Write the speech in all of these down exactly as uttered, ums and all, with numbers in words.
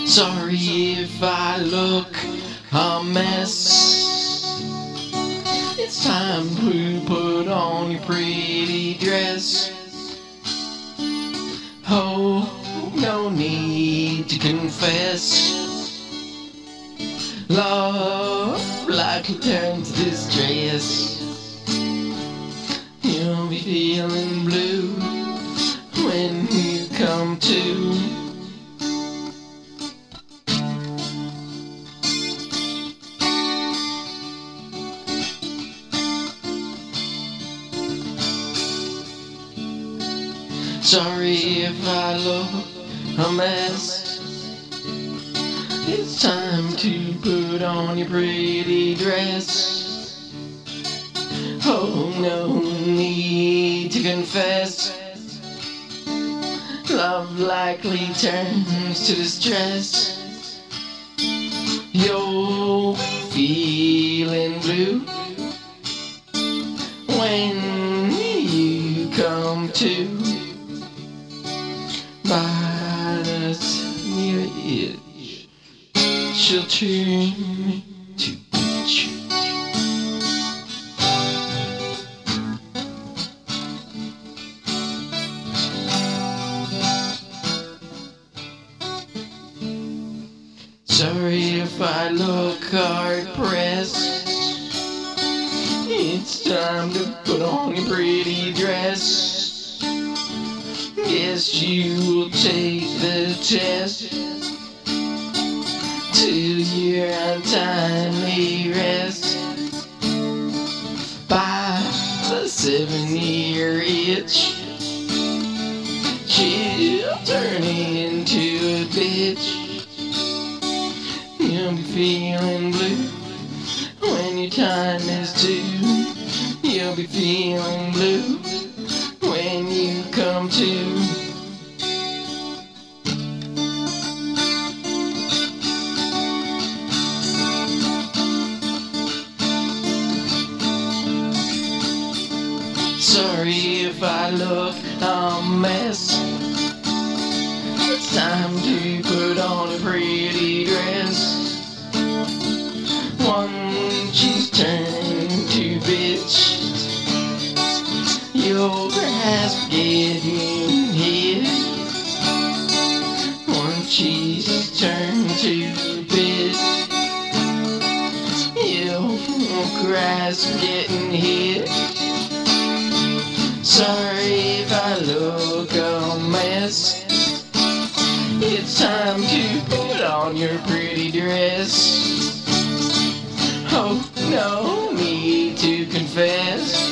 Sorry if I look a mess. It's time to put on your pretty dress. Oh, no need to confess. Love likely turns to distress. You'll be feeling blue when you come to. Sorry if I look a mess. It's time to put on your pretty dress. Oh, no need to confess. Love likely turns to distress. You're feeling blue when you come to. By the near edge, she'll turn to bitch. Sorry if I look hard pressed. It's time to put on your pretty dress. Guess you will take the test till you're untimely rest. By the seven-year itch, she'll turn into a bitch. You'll be feeling blue when your time is due. You'll be feeling blue when you come to. Sorry if I look a mess. It's time to put on a pretty dress. Once she's turned to bitch, your grasp getting hit. Once she's turned to bitch, your grasp getting hit. Sorry if I look a mess. It's time to put on your pretty dress. Oh, no need to confess.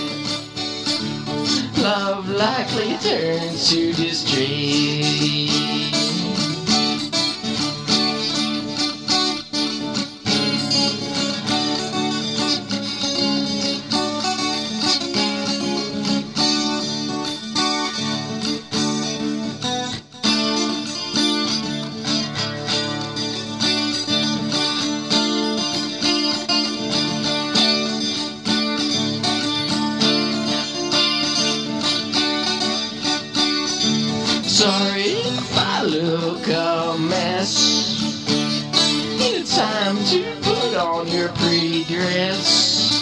Love likely turns to distress. Sorry if I look a mess. It's time to put on your pretty dress.